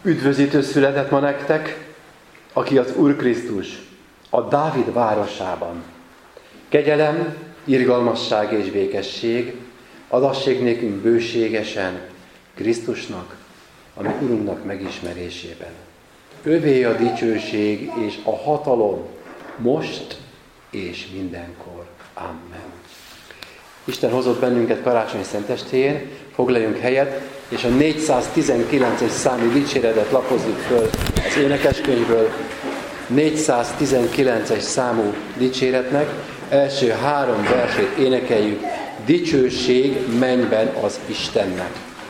Üdvözítő született ma nektek, aki az Úr Krisztus, a Dávid városában. Kegyelem, irgalmasság és békesség adassék nékünk bőségesen Krisztusnak, a mi Urunknak megismerésében. Övé a dicsőség és a hatalom most és mindenkor. Amen. Isten hozott bennünket karácsony szentestéjén, foglaljunk helyet, és a 419-es számú dicséretet lapozzuk föl az énekeskönyvből. 419-es számú dicséretnek első 3 versét énekeljük. Dicsőség mennyben az Istennek.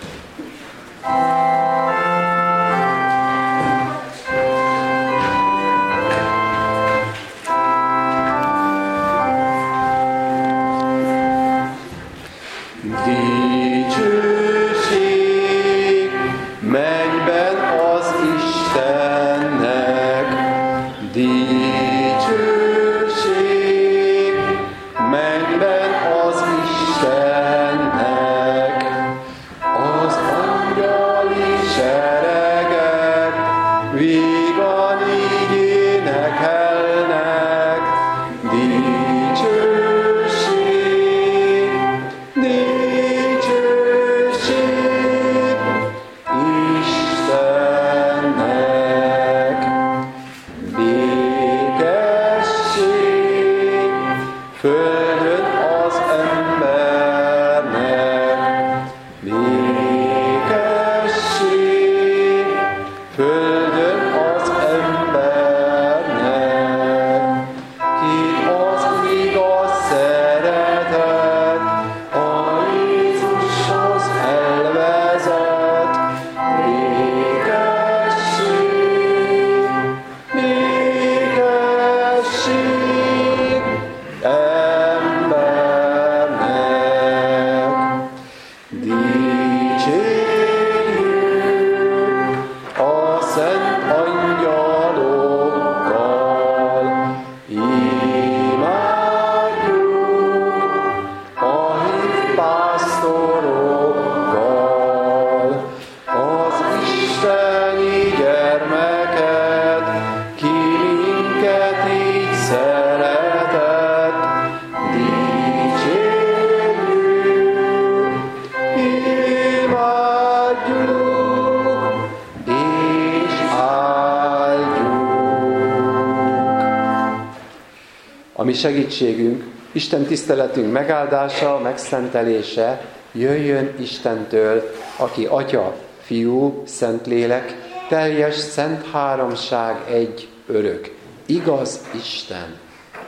A mi segítségünk, Isten tiszteletünk megáldása, megszentelése jöjjön Istentől, aki Atya, Fiú, Szentlélek, teljes szent háromság egy örök, igaz Isten.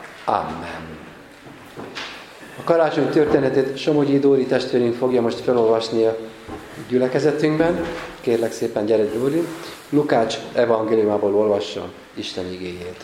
Amen. A karácsony történetét Somogyi Dóri testvérünk fogja most felolvasni a gyülekezetünkben. Kérlek szépen, gyere Dóri. Lukács evangéliumából olvassa Isten igéjét.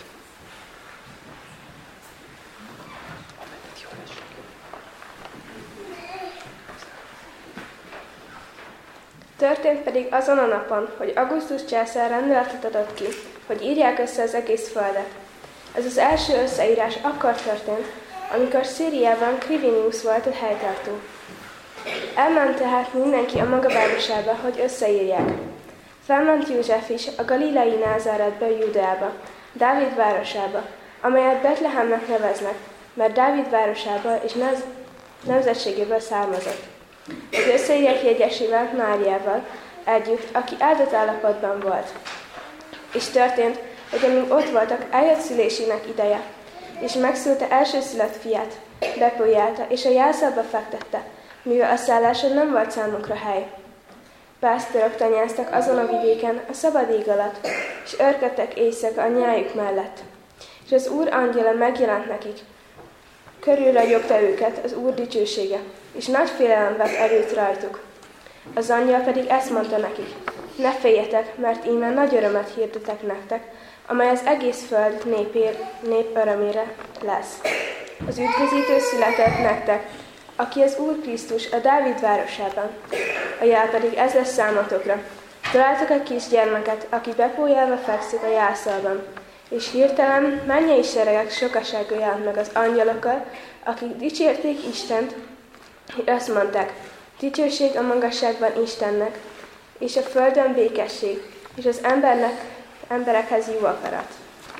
Történt pedig azon a napon, hogy Augustus császár rendeletet adott ki, hogy írják össze az egész földet. Ez az első összeírás akkor történt, amikor Szíriában Quirinius volt a helytartó. Elment tehát mindenki a maga városába, hogy összeírják. Felment József is a galilei Názáretbe, Júdeába, Dávid városába, amelyet Betlehemnek neveznek, mert Dávid városából és nemzetségéből származott. Az összeírják jegyesével, Máriával együtt, aki áldott állapotban volt. És történt, hogy amíg ott voltak, eljött szülésének ideje, és megszülte elsőszülött fiát, bepójálta, és a jászolba fektette, mivel a szálláson nem volt számukra hely. Pásztorok tanyáztak azon a vidéken, a szabad ég alatt, és örködtek éjszaka a nyájuk mellett. És az Úr angyala megjelent nekik. Körülragyogta őket az Úr dicsősége, és nagy félelem vett erőt rajtuk. Az angyal pedig ezt mondta nekik: ne féljetek, mert íme nagy örömet hirdetek nektek, amely az egész föld nép örömére lesz. Az üdvözítő született nektek, aki az Úr Krisztus a Dávid városában. A jel pedig ez lesz számotokra. Találtok egy kisgyermeket, aki bepójálva fekszik a jászolban. És hirtelen mennyei seregek sokasága jelent meg az angyalokkal, akik dicsérték Istent, és azt mondták: dicsőség a magasságban Istennek, és a földön békesség, és az emberekhez jó akarat.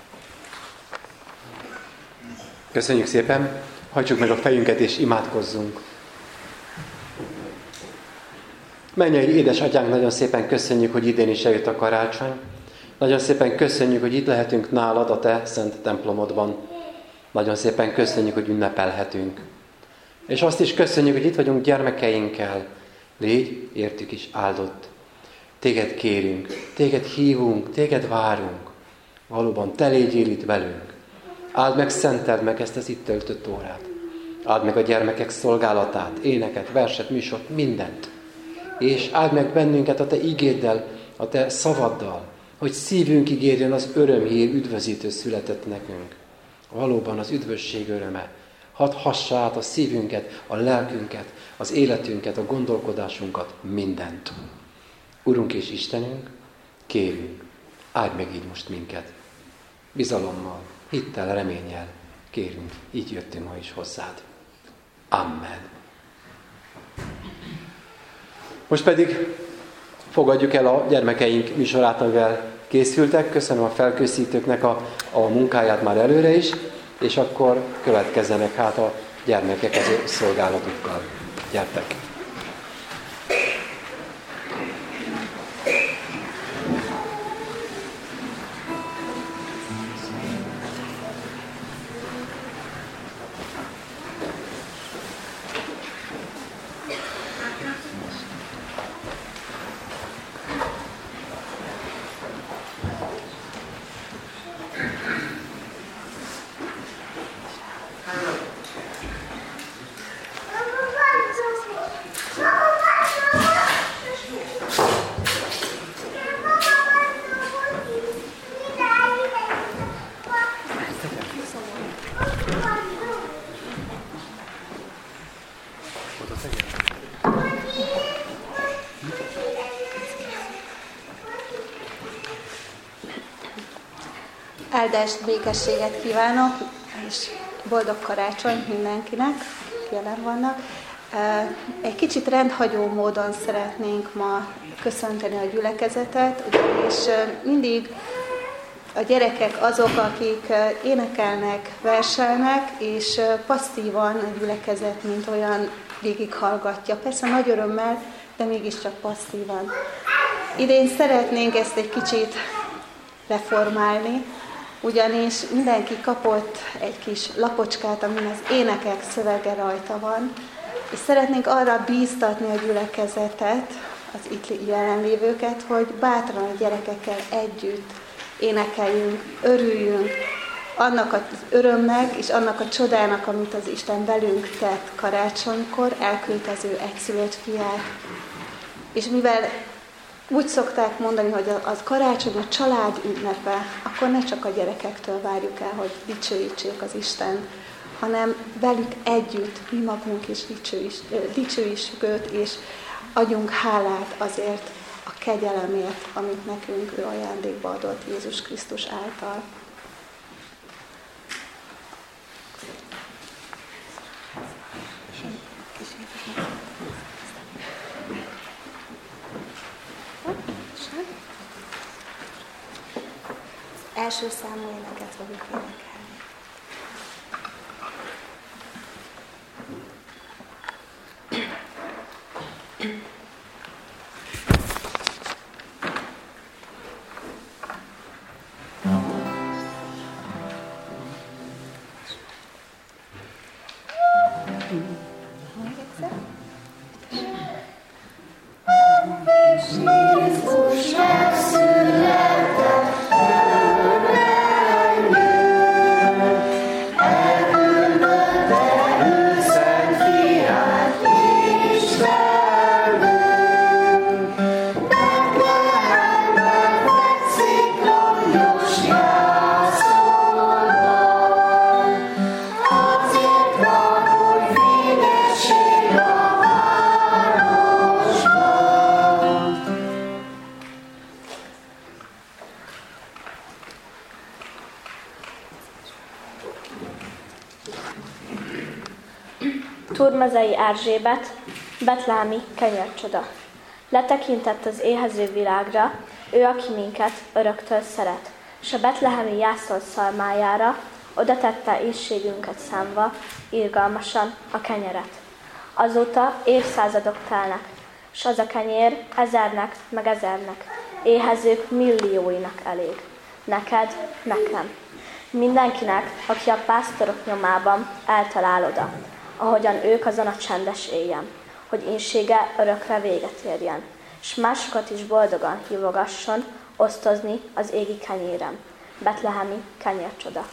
Köszönjük szépen! Hajtsuk meg a fejünket és imádkozzunk! Mennyei édesatyánk, nagyon szépen köszönjük, hogy idén is eljött a karácsony. Nagyon szépen köszönjük, hogy itt lehetünk nálad a te szent templomodban. Nagyon szépen köszönjük, hogy ünnepelhetünk. És azt is köszönjük, hogy itt vagyunk gyermekeinkkel. Légy értük is áldott. Téged kérünk, téged hívunk, téged várunk. Valóban te légyél itt velünk. Áld meg, szenteld meg ezt az itt töltött órát. Áld meg a gyermekek szolgálatát, éneket, verset, műsort, mindent. És áld meg bennünket a te igéddel, a te szavaddal, hogy szívünk ígérjen az örömhír üdvözítő született nekünk. Valóban az üdvösség öröme. Hadd hassa át a szívünket, a lelkünket, az életünket, a gondolkodásunkat, mindent. Urunk és Istenünk, kérünk, áld meg így most minket. Bizalommal, hittel, reménnyel kérünk, így jöttünk ma is hozzád. Amen. Most pedig fogadjuk el a gyermekeink műsorát, amivel készültek. Köszönöm a felkészítőknek a munkáját már előre is, és akkor következzenek hát a gyermekek az ő szolgálatukkal. Gyertek! Áldást, békességet kívánok, és boldog karácsonyt mindenkinek, akik jelen vannak. Egy kicsit rendhagyó módon szeretnénk ma köszönteni a gyülekezetet, ugyanis mindig a gyerekek azok, akik énekelnek, verselnek, és passzívan a gyülekezet, mint olyan végighallgatja. Persze nagy örömmel, de mégiscsak passzívan. Idén szeretnénk ezt egy kicsit reformálni, ugyanis mindenki kapott egy kis lapocskát, amin az énekek szövege rajta van, és szeretnénk arra bíztatni a gyülekezetet, az itt jelenlévőket, hogy bátran a gyerekekkel együtt énekeljünk, örüljünk annak az örömnek és annak a csodának, amit az Isten velünk tett karácsonykor, elküldte az ő egyszülött fiát. És mivel úgy szokták mondani, hogy az karácsony a család ünnepe, akkor ne csak a gyerekektől várjuk el, hogy dicsőítsék az Istent, hanem velük együtt, mi magunk is dicsőítsük őt, és adjunk hálát azért a kegyelemért, amit nekünk ő ajándékba adott Jézus Krisztus által. Első számú éneket fogjuk énekelni. Turmezei Erzsébet, betlámi kenyércsoda. Letekintett az éhező világra, Ő, aki minket öröktől szeret, s a betlehemi jászol szalmájára oda tette éhségünket számva, irgalmasan a kenyeret. Azóta évszázadok telnek, s az a kenyér ezernek meg ezernek, éhezők millióinak elég. Neked, nekem. Mindenkinek, aki a pásztorok nyomában eltalál oda, ahogyan ők azon a csendes éjjel, hogy ínsége örökre véget érjen, s másokat is boldogan hívogasson osztozni az égi kenyérem. Betlehemi kenyércsoda.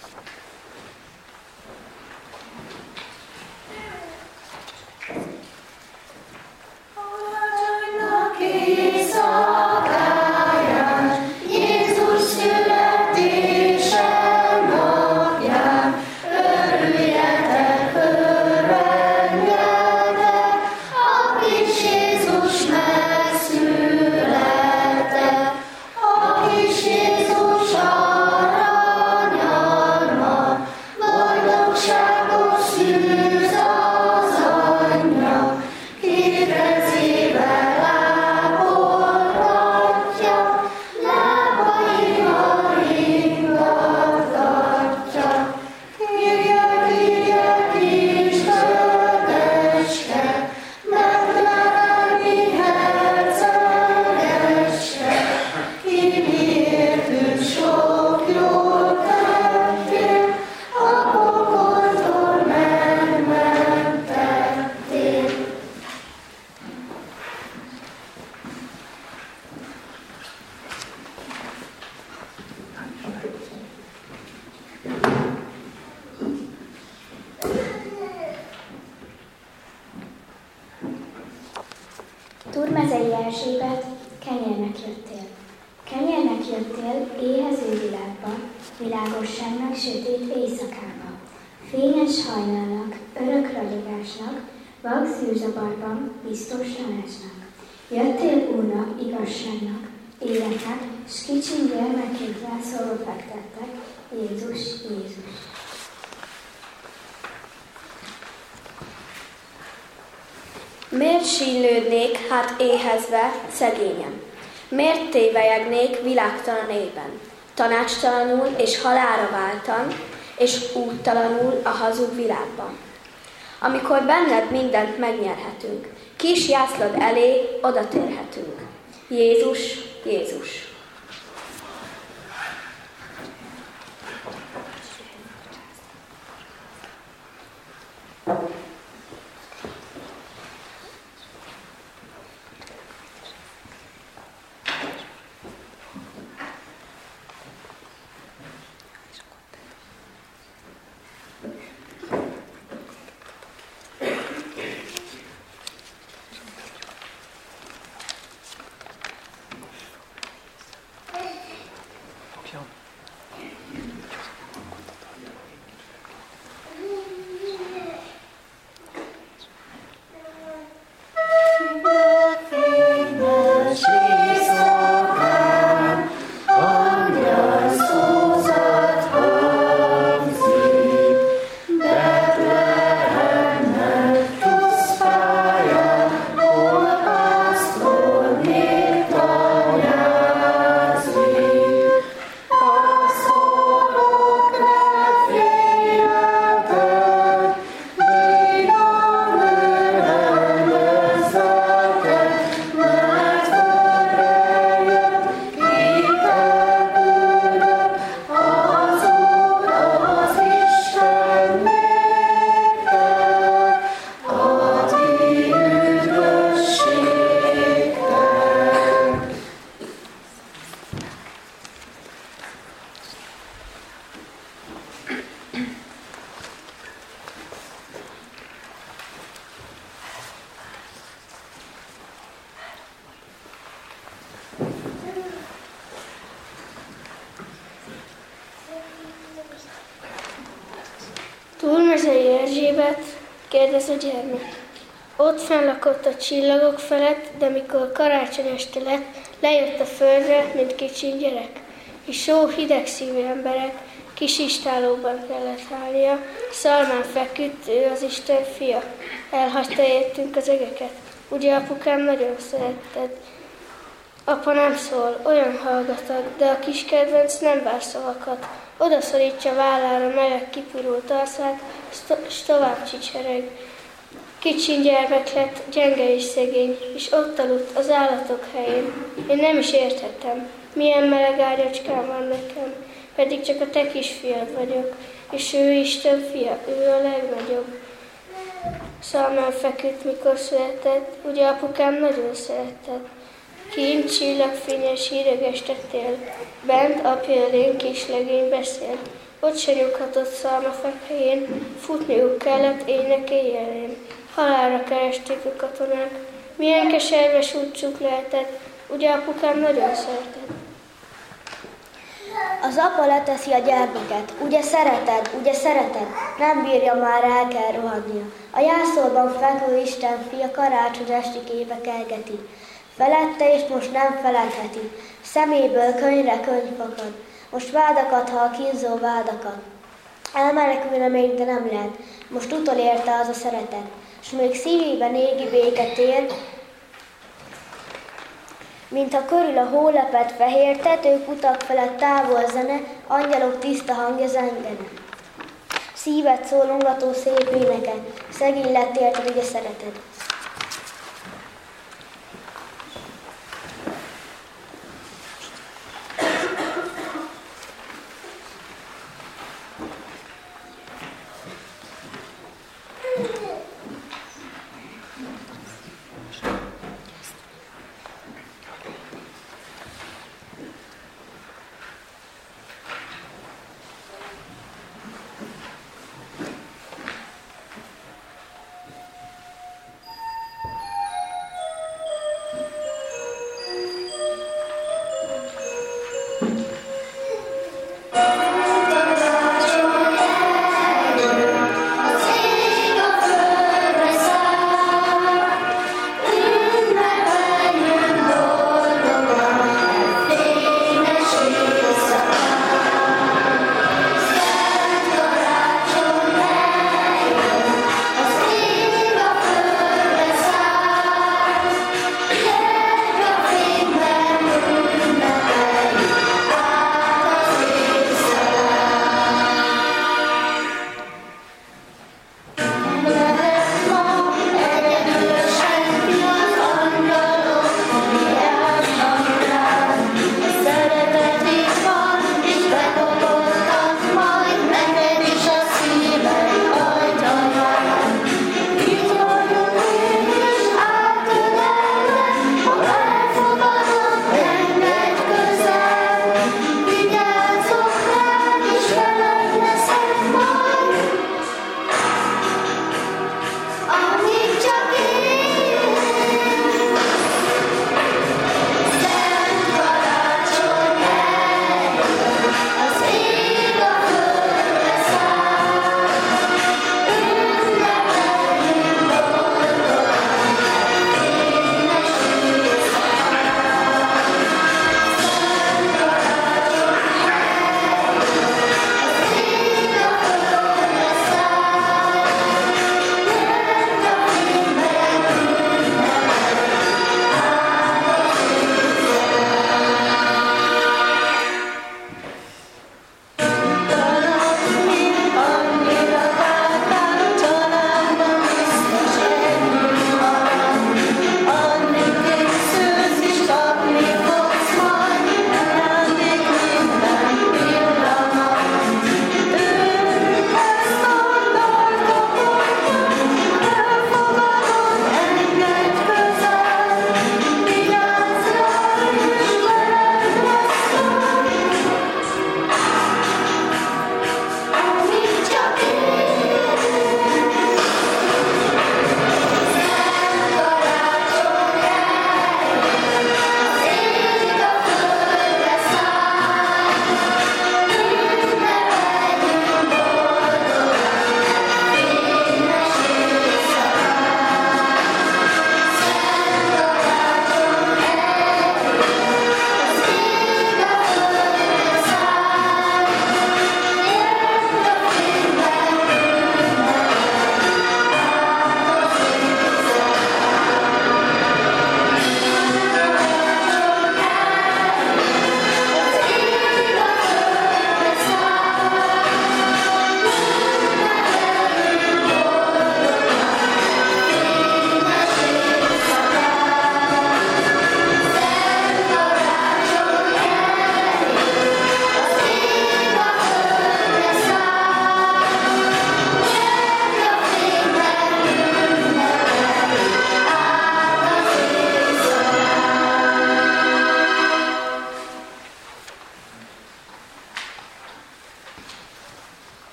Turmezei Erzsébet, kenyérnek jöttél. Kenyérnek jöttél éhező világba, világosságnak sötét éjszakába. Fényes hajnalnak, örök ragyogásnak, vak szűrzavarban biztos tanácsnak. Jöttél Úrnak, igazságnak, életnek, s kicsin gyermekét rászorva fektettek, Jézus, Jézus. Miért sínlődnék, hát éhezve, szegényem? Miért tévelyegnék világtalan ében? Tanácstalanul és halálra váltam, és úttalanul a hazug világban. Amikor benned mindent megnyerhetünk, kis jászlad elé oda térhetünk. Jézus, Jézus! Turmezei Erzsébet, kérdez a gyermek. Ott fennlakott a csillagok felett, de mikor karácsony este lett, lejött a földre, mint kicsi gyerek. És só hideg szívű emberek, kis istálóban kellett állnia, szalmán feküdt, ő az Isten fia. Elhagyta értünk az egeket, ugye apukám nagyon szeretted. Apa nem szól, olyan hallgatag, de a kis kedvenc nem vár szavakat. Oda szorítja vállára meleg kipirult arcát, s tovább csicsereg. Kicsin gyermek lett, gyenge és szegény, és ott aludt az állatok helyén. Én nem is értettem, milyen meleg ágyacskám van nekem, pedig csak a te kisfiad vagyok, és ő Isten fia, ő a legnagyobb. Szalmán feküdt, mikor született, ugye apukám nagyon szeretett. Kint csillagfényes híreges tettél, bent apja elén kislegény beszél. Ott se nyughatott szalmafekhelyén, futniuk kellett éjnek éjjelén. Halálra keresték a katonák, milyen keserves útjuk lehetett, ugye apukám nagyon szeretett. Az apa leteszi a gyermeket, ugye szereted, nem bírja már, el kell rohannia. A jászolban fekvő Isten fia karácsony esti képe kergeti. Felette és most nem feledheti, szeméből könyvre könyv fakad. Most vádakat hall, kínzó vádakat. Elmenekülne még, de nem lehet, most utolérte az a szeretet. S még szívében égi béket ér, mintha körül a hólepet fehér, tetők utak felett távol zene, angyalok tiszta hangja zengene. Szívet szólongató szép éneke, szegény lett érted, ugye szereted.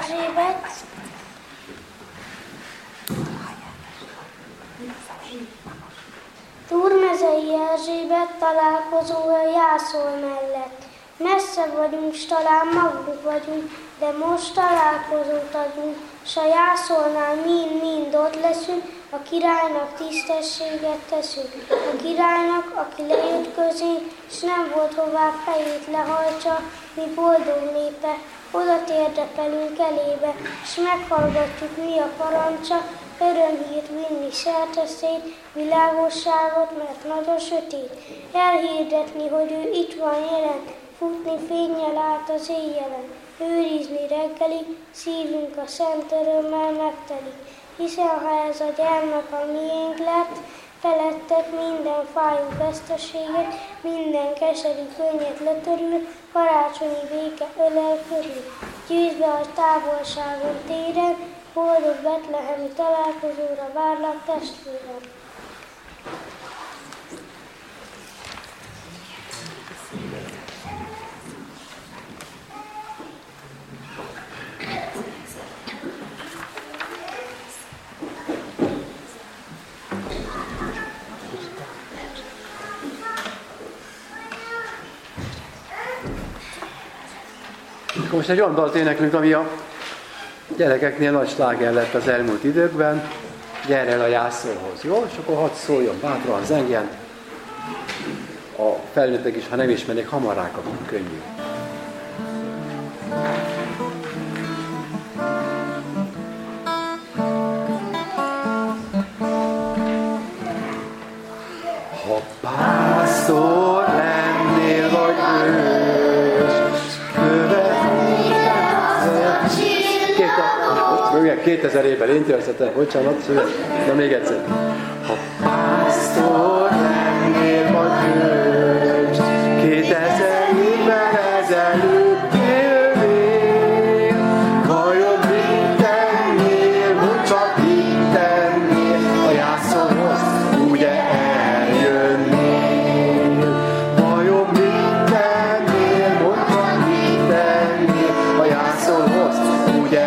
Erzsébet. Túrmezei Erzsébet találkozója Jászol mellett. Messze vagyunk, s talán magunk vagyunk, de most találkozót adunk, s a Jászolnál mind-mind ott leszünk, a királynak tisztességet teszünk. A királynak, aki lejött közénk, s nem volt hová fejét lehajtsa, mi boldog népe, oda térdepelünk elébe, s meghallgatjuk mi a parancsa, örömhírt vinni serteszét, világosságot, mert nagy a sötét. Elhirdetni, hogy ő itt van jelen, futni fénnyel át az éjjelen, őrizni reggelig, szívünk a szent örömmel megtelik. Hiszen ha ez a gyermek a miénk lett, feledtek minden fájó veszteséget, minden keserű könnyet letörül, karácsonyi béke ölel körül. Győzd be a távolságon téren, boldog betlehemi találkozóra várlak testvérem. Most egy olyan dalt éneklünk, ami a gyerekeknél nagy sláger lett az elmúlt időkben. Gyere el a Jászolhoz, jó? És akkor hadd szóljon bátran, zengjen. A felnőttek is, ha nem ismernék, hamar rákapunk, könnyű. Ha pásztor lennél vagy ős, 2000 évvel én tőlszettem, bocsánat, de még egyszer. Ha pásztor lennél vagy ős, 2000 évvel ezelőtt élnél, vajon mit tennél, hogy csak mit tennél, a Jászolhoz ugye eljönnél. Vajon mit tennél, hogy csak mit tennél, a Jászolhoz ugye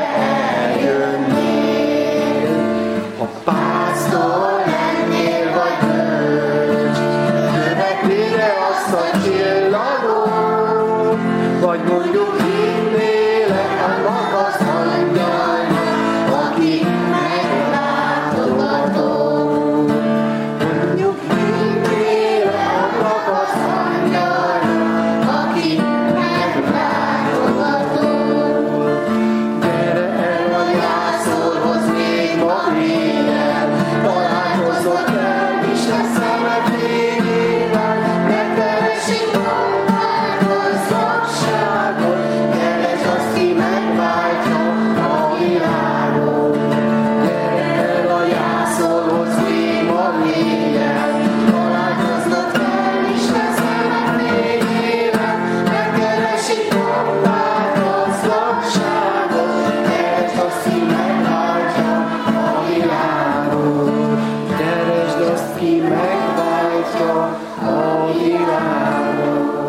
ha pásztor lennél vagy bölcs, követnél azt a csillagot, vagy mondjuk hinnél annak az angyalnak, aki meglátogató. Mondjuk hinnél annak az angyalnak, aki meglátogató. Gyere el a Jászolhoz még ma éjjel, találkozott el is a szemed végével, megkeresik magad gazdagságot, keresd azt, ki megváltja a világot. Gyere el a Jászolhoz még ma éjjel, találkozott el is a szemed végével, megkeresik magad gazdagságot, keresd azt, ki megváltja a világot. Keresd azt, ki megváltja a világot.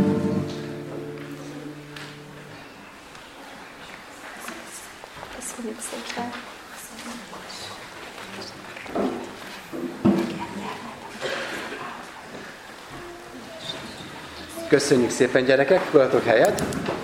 Köszönjük szépen! Köszönjük szépen, gyerekek, foglaltok helyet.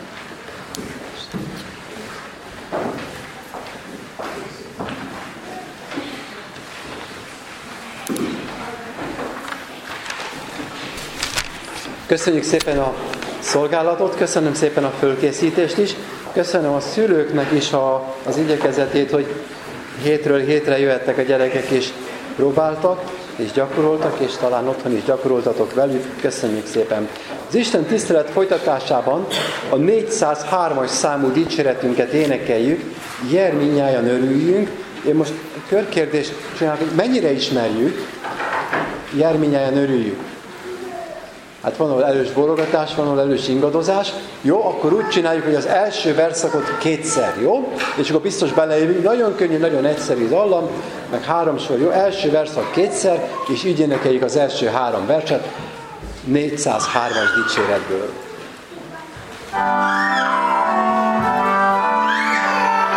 Köszönjük szépen a szolgálatot, köszönöm szépen a fölkészítést is, köszönöm a szülőknek is az igyekezetét, hogy hétről hétre jöhettek a gyerekek és próbáltak, és gyakoroltak, és talán otthon is gyakoroltatok velük. Köszönjük szépen! Az Isten tisztelet folytatásában a 403-as számú dicséretünket énekeljük, Jel mindnyájan örüljünk. Én most körkérdést csinálok, hogy mennyire ismerjük, Jel mindnyájan örüljük. Hát van ahol elős bólogatás, van ahol elős ingadozás. Jó, akkor úgy csináljuk, hogy az első verszakot kétszer, jó? És akkor biztos beleérünk, nagyon könnyű, nagyon egyszerű dallam, meg 3 sor, jó? Első verszak kétszer, és így énekeljük az első 3 verset 403-as dicséretből.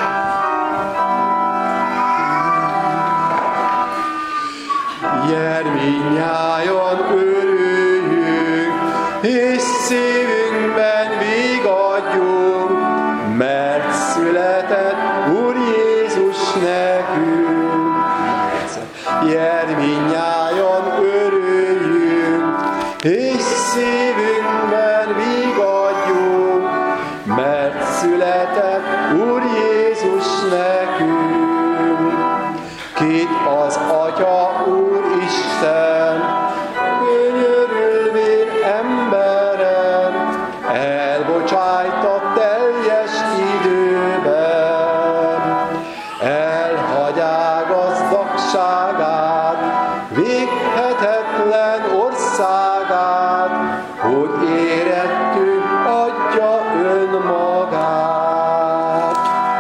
Gyere mindnyájan örüljünk, és szívünkben vigadjunk, mert született Úr Jézus nekünk. Gyere mindnyájan örüljünk, és szívünkben vigadjunk, mert született Úr Jézus nekünk. Kit az Atya Úristen, könyörülvén emberen, elbocsájtott teljes időben. Elhagyá gazdagságát, véghetetlen országát, hogy érettünk adja önmagát.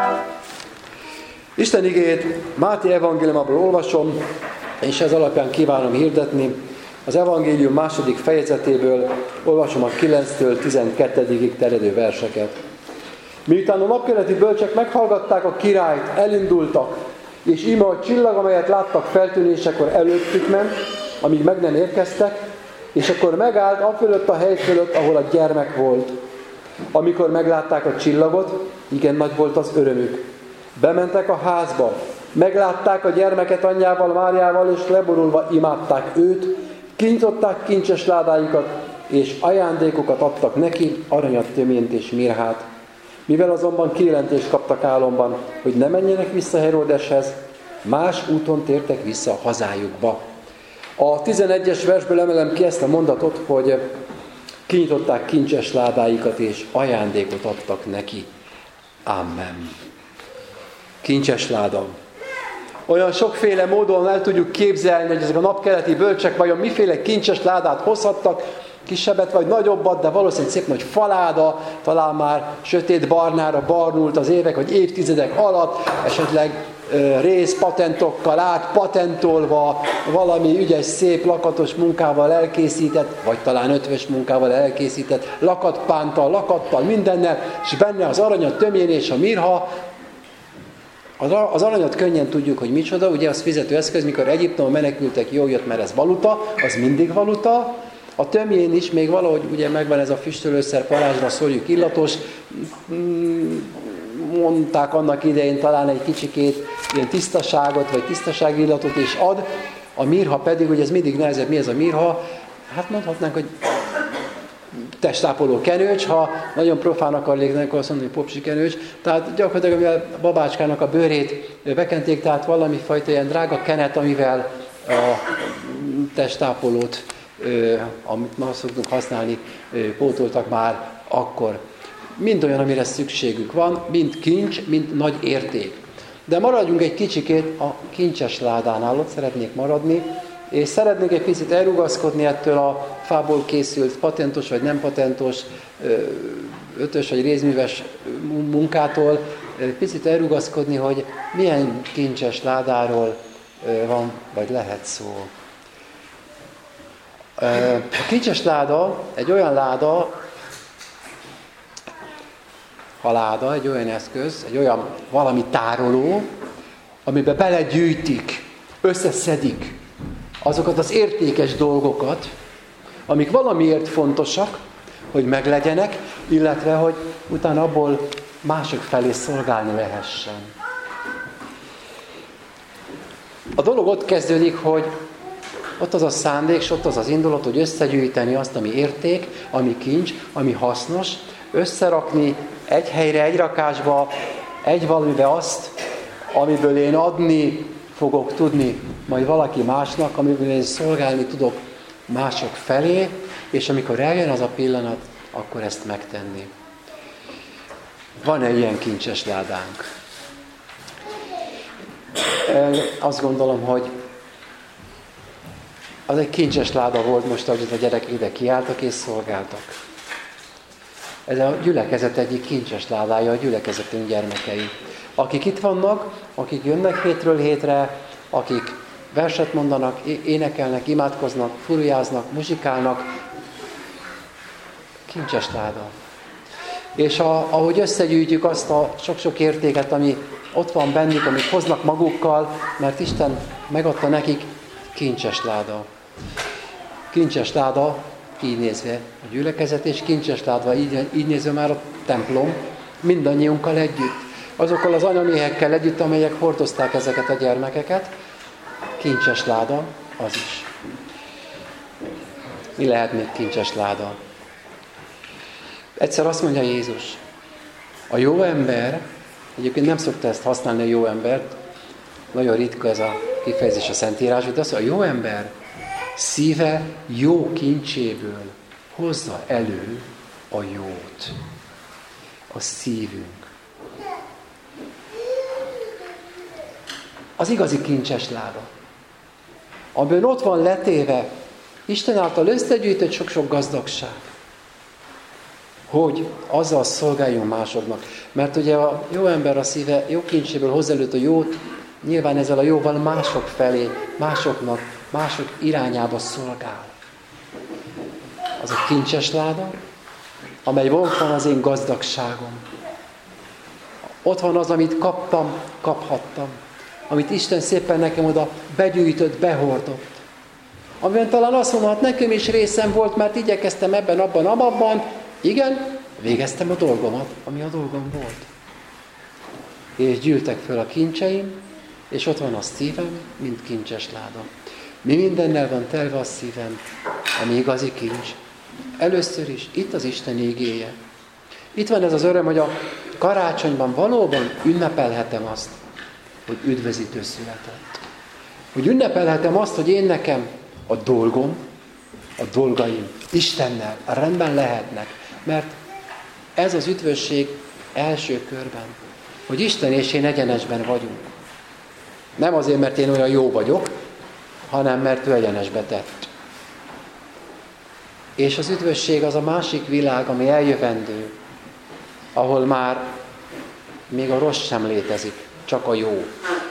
Isten igét Máté evangéliumából olvasom, és ez alapján kívánom hirdetni. Az evangélium második fejezetéből olvasom a 9-től 12-ig terjedő verseket. Miután a napkeleti bölcsek meghallgatták a királyt, elindultak, és íme a csillag, amelyet láttak feltűnésekor előttük ment, amíg meg nem érkeztek, és akkor megállt afölött a hely fölött, ahol a gyermek volt. Amikor meglátták a csillagot, igen nagy volt az örömük. Bementek a házba, meglátták a gyermeket anyjával, Máriával, és leborulva imádták őt, kinyitották kincses ládáikat, és ajándékokat adtak neki, aranyat, töményt és mirhát. Mivel azonban kijelentést kaptak álomban, hogy ne menjenek vissza Heródeshez, más úton tértek vissza a hazájukba. A 11-es versből emelem ki ezt a mondatot, hogy kinyitották kincses ládáikat, és ajándékot adtak neki. Amen. Kincses láda. Olyan sokféle módon el tudjuk képzelni, hogy ezek a napkeleti bölcsek vajon miféle kincses ládát hozhattak, kisebbet vagy nagyobbat, de valószínűleg szép nagy faláda, talán már sötét barnára barnult az évek vagy évtizedek alatt, esetleg részpatentokkal átpatentolva, valami ügyes, szép, lakatos munkával elkészített, vagy talán ötvös munkával elkészített, lakattal, mindennel, és benne az arany, a tömény és a mirha. Az aranyat könnyen tudjuk, hogy micsoda, ugye az fizetőeszköz, mikor Egyiptomban menekültek, jól jött, mert ez valuta, az mindig valuta. A tömjén is még valahogy ugye megvan ez a füstölőszer, parázsra szórjuk illatos, mondták annak idején talán egy kicsikét ilyen tisztaságot, vagy tisztasági illatot is ad. A mirha pedig, ugye ez mindig nehezebb, mi ez a mirha? Hát mondhatnánk, hogy testápoló kenőcs, ha nagyon profán akarnék, azt mondani, hogy popsi kenőcs. Tehát gyakorlatilag, amivel a babácskának a bőrét bekenték, tehát valami fajta ilyen drága kenet, amivel a testápolót, amit ma szoktunk használni, pótoltak már akkor. Mind olyan, amire szükségük van, mind kincs, mind nagy érték. De maradjunk egy kicsikét a kincses ládánál, ott szeretnék maradni, és szeretnék egy picit elrugaszkodni ettől a fából készült patentos vagy nem patentos, ötös vagy rézműves munkától, picit elrugaszkodni, hogy milyen kincses ládáról van, vagy lehet szó. A kincses láda egy olyan láda, egy olyan eszköz, egy olyan valami tároló, amiben belegyűjtik, összeszedik azokat az értékes dolgokat, amik valamiért fontosak, hogy meglegyenek, illetve, hogy utána abból mások felé szolgálni lehessen. A dolog ott kezdődik, hogy ott az a szándék, és ott az az indulat, hogy összegyűjteni azt, ami érték, ami kincs, ami hasznos, összerakni egy helyre, egy rakásba, egy valamibe azt, amiből én adni fogok tudni majd valaki másnak, amiből én szolgálni tudok mások felé, és amikor eljön az a pillanat, akkor ezt megtenni. Van-e ilyen kincses ládánk? Azt gondolom, hogy az egy kincses láda volt most, ahogy a gyerekek ide kiálltak és szolgáltak. Ez a gyülekezet egyik kincses ládája, a gyülekezetünk gyermekei. Akik itt vannak, akik jönnek hétről hétre, akik verset mondanak, énekelnek, imádkoznak, furujáznak, muzsikálnak. Kincses láda. És ahogy összegyűjtjük azt a sok-sok értéket, ami ott van bennük, amit hoznak magukkal, mert Isten megadta nekik, kincses láda. Kincses láda, így nézve a gyülekezet, és kincses láda, így nézve már a templom, mindannyiunkkal együtt. Azokkal az anyaméhekkel együtt, amelyek hordozták ezeket a gyermekeket. Kincses láda, az is. Mi lehet még kincses láda? Egyszer azt mondja Jézus, a jó ember, egyébként nem szokta ezt használni a jó embert, nagyon ritka ez a kifejezés a Szentírásban, de az, a jó ember szíve jó kincséből hozza elő a jót. A szívünk. Az igazi kincses láda, amiben ott van letéve Isten által összegyűjtött sok-sok gazdagság, hogy azzal szolgáljunk másoknak. Mert ugye a jó ember a szíve jó kincséből hoz előtt a jót, nyilván ezzel a jóval mások felé, másoknak, mások irányába szolgál. Az a kincses láda, amely ott van az én gazdagságom. Ott van az, amit kaptam, kaphattam. Amit Isten szépen nekem oda begyűjtött, behordott. Amiben talán azt mondhat, nekem is részem volt, mert igyekeztem ebben, abban. Igen, végeztem a dolgomat, ami a dolgom volt. És gyűltek föl a kincseim, és ott van a szívem, mint kincses láda. Mi mindennel van telve a szívem, ami igazi kincs. Először is itt az Isten igéje. Itt van ez az öröm, hogy a karácsonyban valóban ünnepelhetem azt, hogy üdvözítő született. Hogy ünnepelhetem azt, hogy én nekem a dolgom, a dolgaim Istennel rendben lehetnek. Mert ez az üdvösség első körben, hogy Isten és én egyenesben vagyunk. Nem azért, mert én olyan jó vagyok, hanem mert ő egyenesbe tett. És az üdvösség az a másik világ, ami eljövendő, ahol már még a rossz sem létezik, csak a jó.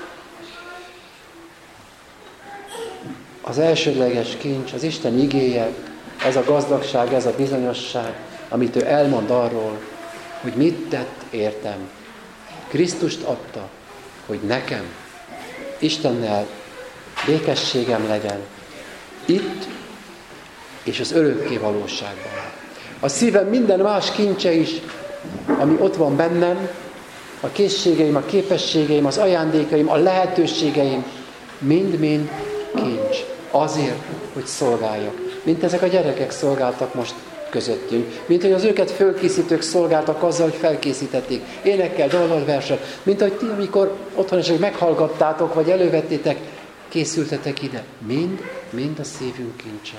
Az elsődleges kincs, az Isten igéje, ez a gazdagság, ez a bizonyosság, amit ő elmond arról, hogy mit tett értem. Krisztust adta, hogy nekem, Istennel békességem legyen. Itt és az örökké valóságban. A szívem minden más kincse is, ami ott van bennem, a készségeim, a képességeim, az ajándékaim, a lehetőségeim, mind-mind kincs. Azért, hogy szolgáljak. Mint ezek a gyerekek szolgáltak most közöttünk. Mint hogy az őket fölkészítők szolgáltak azzal, hogy felkészítették. Énekkel, dalvalverssel. Mint hogy ti, amikor otthon esetleg meghallgattátok, vagy elővettétek, készültetek ide. Mind a szívünk kincse.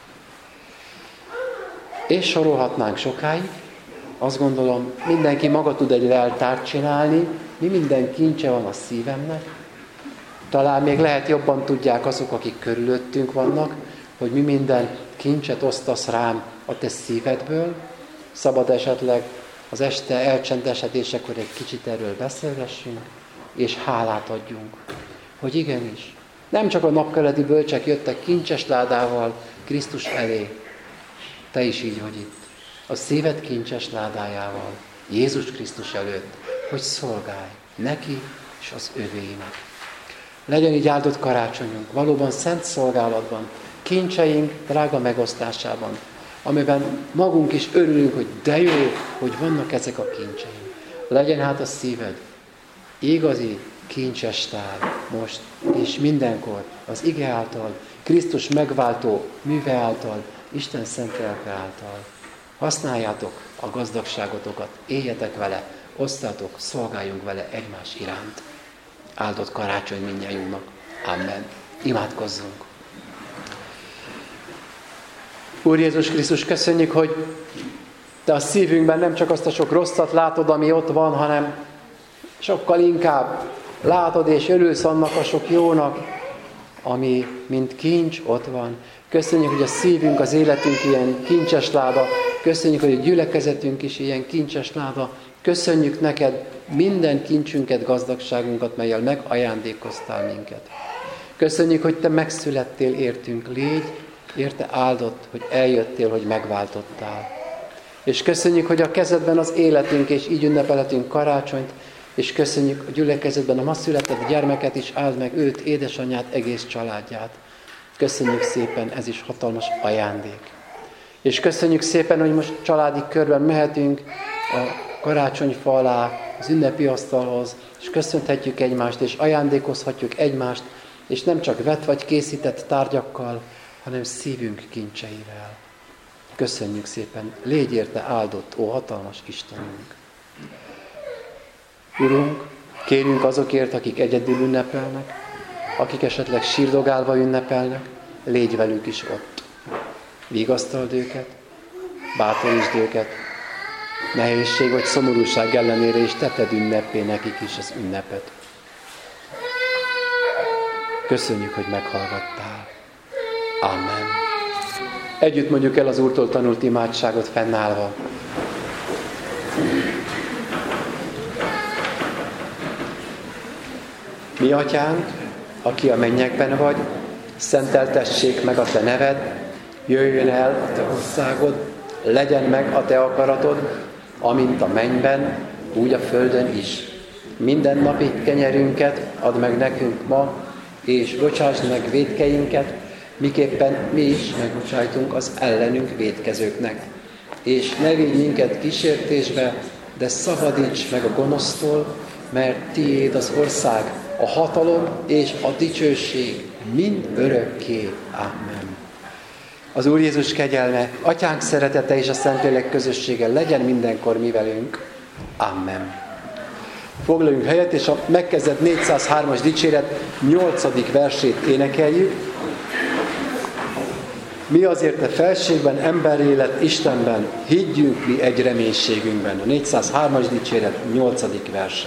És sorolhatnánk sokáig. Azt gondolom, mindenki maga tud egy leltárt csinálni. Mi minden kincse van a szívemnek. Talán még lehet jobban tudják azok, akik körülöttünk vannak, hogy mi minden kincset osztasz rám a te szívedből. Szabad esetleg az este elcsendesedésekor egy kicsit erről beszélgessünk, és hálát adjunk, hogy igenis, nem csak a napkeleti bölcsek jöttek kincses ládával Krisztus elé, te is így vagy itt, a szíved kincses ládájával, Jézus Krisztus előtt, hogy szolgálj neki és az övéinek. Legyen így áldott karácsonyunk, valóban szent szolgálatban, kincseink drága megosztásában, amiben magunk is örülünk, hogy de jó, hogy vannak ezek a kincseink. Legyen hát a szíved igazi kincses tár most és mindenkor az ige által, Krisztus megváltó műve által, Isten szent lelke által. Használjátok a gazdagságotokat, éljetek vele, osztátok, szolgáljunk vele egymás iránt. Áldott karácsony mindnyájunknak. Amen. Imádkozzunk. Úr Jézus Krisztus, köszönjük, hogy te a szívünkben nem csak azt a sok rosszat látod, ami ott van, hanem sokkal inkább látod és örülsz annak a sok jónak, ami mint kincs ott van. Köszönjük, hogy a szívünk, az életünk ilyen kincses láda. Köszönjük, hogy a gyülekezetünk is ilyen kincses láda. Köszönjük neked minden kincsünket, gazdagságunkat, mellyel megajándékoztál minket. Köszönjük, hogy te megszülettél értünk, légy érte áldott, hogy eljöttél, hogy megváltottál. És köszönjük, hogy a kezedben az életünk, és így ünnepelhetünk karácsonyt, és köszönjük a gyülekezetben a ma született gyermeket is, áld meg őt, édesanyját, egész családját. Köszönjük szépen, ez is hatalmas ajándék. És köszönjük szépen, hogy most családi körben mehetünk a karácsonyfa alá, az ünnepi asztalhoz, és köszönhetjük egymást, és ajándékozhatjuk egymást, és nem csak vett vagy készített tárgyakkal, hanem szívünk kincseivel. Köszönjük szépen, légy érte áldott, ó hatalmas Istenünk! Urunk, kérjünk azokért, akik egyedül ünnepelnek, akik esetleg sírdogálva ünnepelnek, légy velük is ott. Vigasztald őket, bátorítsd őket, nehézség vagy szomorúság ellenére is te tedd ünnepé nekik is az ünnepet. Köszönjük, hogy meghallgattál. Amen. Együtt mondjuk el az Úrtól tanult imádságot fennállva. Mi atyánk, aki a mennyekben vagy, szenteltessék meg a te neved, jöjjön el a te országod, legyen meg a te akaratod, amint a mennyben, úgy a földön is. Minden napi kenyerünket add meg nekünk ma, és bocsásd meg vétkeinket, miképpen mi is megbocsájtunk az ellenünk vétkezőknek. És ne vigy minket kísértésbe, de szabadíts meg a gonosztól, mert tiéd az ország, a hatalom és a dicsőség mind örökké. Amen. Az Úr Jézus kegyelme, Atyánk szeretete és a Szentlélek közössége legyen mindenkor mi velünk. Amen. Foglaljunk helyet, és a megkezdett 403-as dicséret 8. versét énekeljük. Mi azért a felségben, emberré lett Istenben, higgyünk mi egy reménységünkben. A 403-as dicséret 8. verse.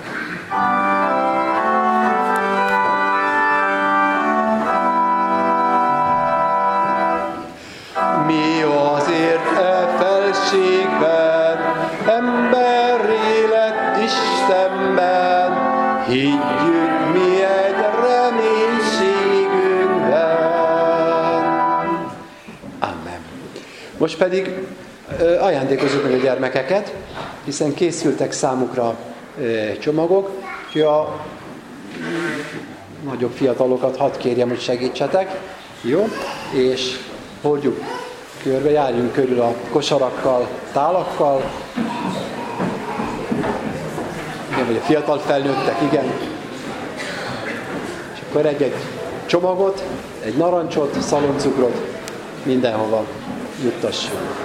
Mi azért e felségben, emberré lett Istenben, higgyünk mi egy reménységünkben. Amen. Most pedig ajándékozzuk meg a gyermekeket, hiszen készültek számukra csomagok, úgyhogy a nagyobb fiatalokat hadd kérjem, hogy segítsetek. Jó? És hordjuk körbe, járjunk körül a kosarakkal, tálakkal. Igen, vagy a fiatal felnőttek, igen. És akkor egy csomagot, egy narancsot, szaloncukrot mindenhova juttassunk.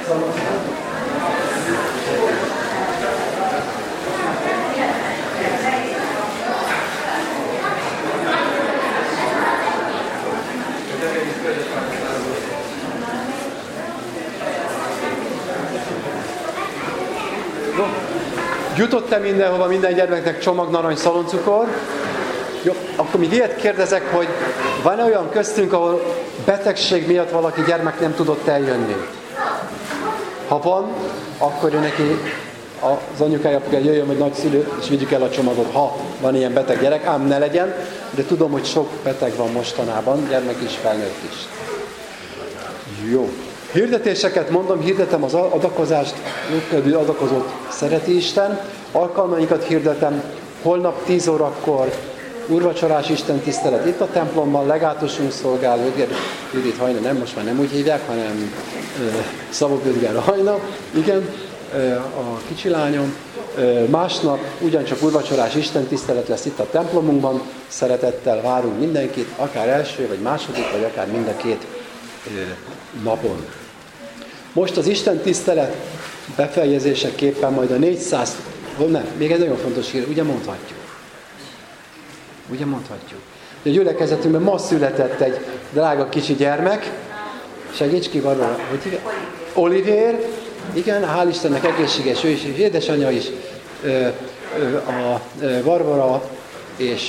Jutott-e mindenhova minden gyermeknek csomag narancs szaloncukor? Jó, akkor még ilyet kérdezek, hogy van olyan köztünk, ahol betegség miatt valaki gyermek nem tudott eljönni? Ha van, akkor ő neki az anyukája, apukája jöjjön, vagy nagyszülő, és vigyük el a csomagot, ha van ilyen beteg gyerek, ám ne legyen, de tudom, hogy sok beteg van mostanában, gyermek is, felnőtt is. Jó. Hirdetéseket mondom, hirdetem az adakozást, jókedvű adakozott szereti Isten, alkalmainkat hirdetem, holnap 10 órakor úrvacsorás Isten tisztelet itt a templomban, legátusunk szolgál, Judit Hajna, nem, most már nem úgy hívják, hanem Szabó Bődgár Hajna, igen, a kicsi lányom. Másnap ugyancsak úrvacsorás Isten tisztelet lesz itt a templomunkban, szeretettel várunk mindenkit, akár első, vagy második, vagy akár mind a két napon. Most az Isten tisztelet befejezéseképpen majd a 400, nem, még egy nagyon fontos hír, ugye mondhatjuk. Ugye mondhatjuk. A gyülekezetünkben ma született egy drága kicsi gyermek, segíts ki, Barbara, hogy igen? Olivér, igen, hál' Istennek egészséges, ő is, és édesanyja is, a Barbara és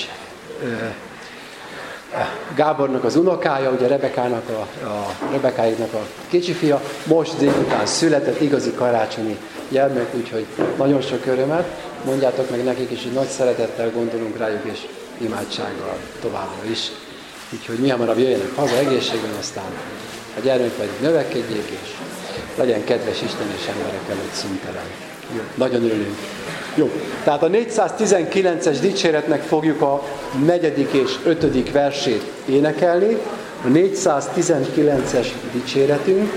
Gábornak az unokája, ugye Rebekáiknak a kicsi fia, most délután született igazi karácsonyi gyermek, úgyhogy nagyon sok örömet. Mondjátok meg nekik is, hogy nagy szeretettel gondolunk rájuk, és imádsággal továbbra is. Úgyhogy mi hamarabb jöjjenek haza egészségben, aztán a gyermek pedig növekedjék, és legyen kedves Isten és emberek előtt szüntelen. Jó, nagyon örülünk. Jó, tehát a 419-es dicséretnek fogjuk a 4. és 5. versét énekelni. A 419-es dicséretünk,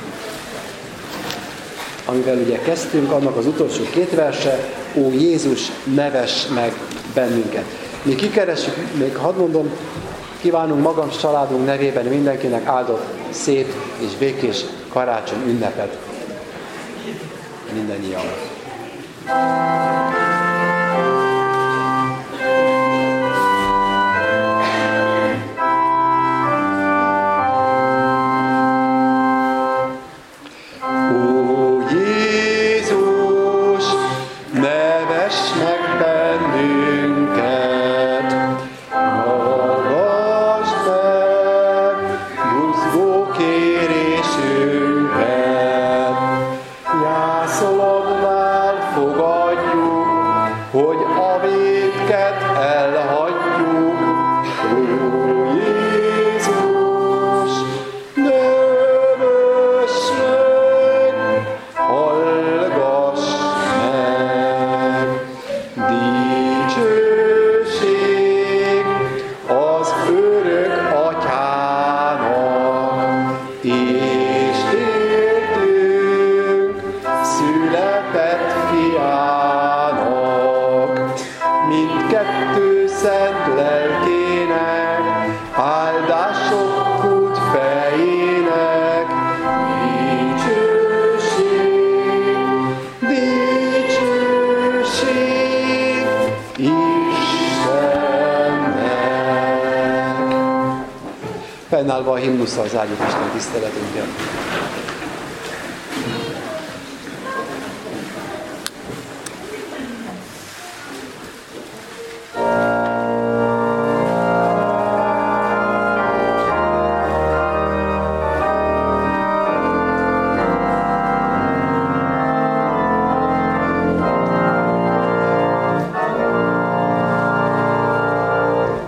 amivel ugye kezdtünk, annak az utolsó 2 verse, Ó Jézus, ne vess meg bennünket. Mi kikeressük, még hadd mondom, kívánunk magam, családunk nevében mindenkinek áldott, szép és békés karácsony ünnepet mindannyian. Fennállva a himnusszal zárjuk Isten tiszteletünket.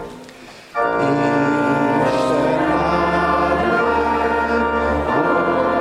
Isten áldja meg,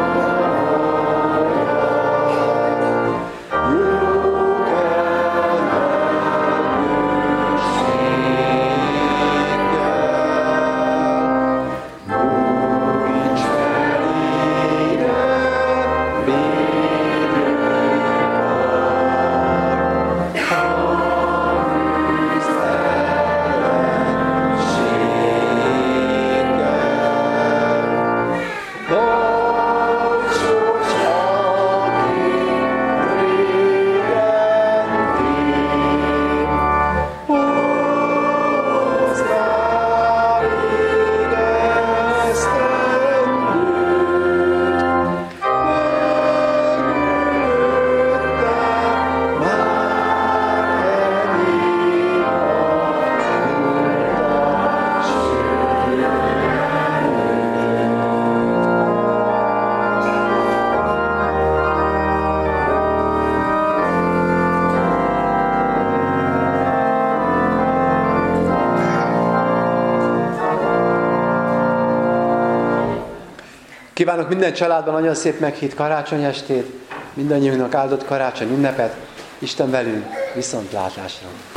Kívánok minden családban nagyon szép meghitt karácsonyestét, mindannyiunknak áldott karácsony ünnepet, Isten velünk, viszontlátásra!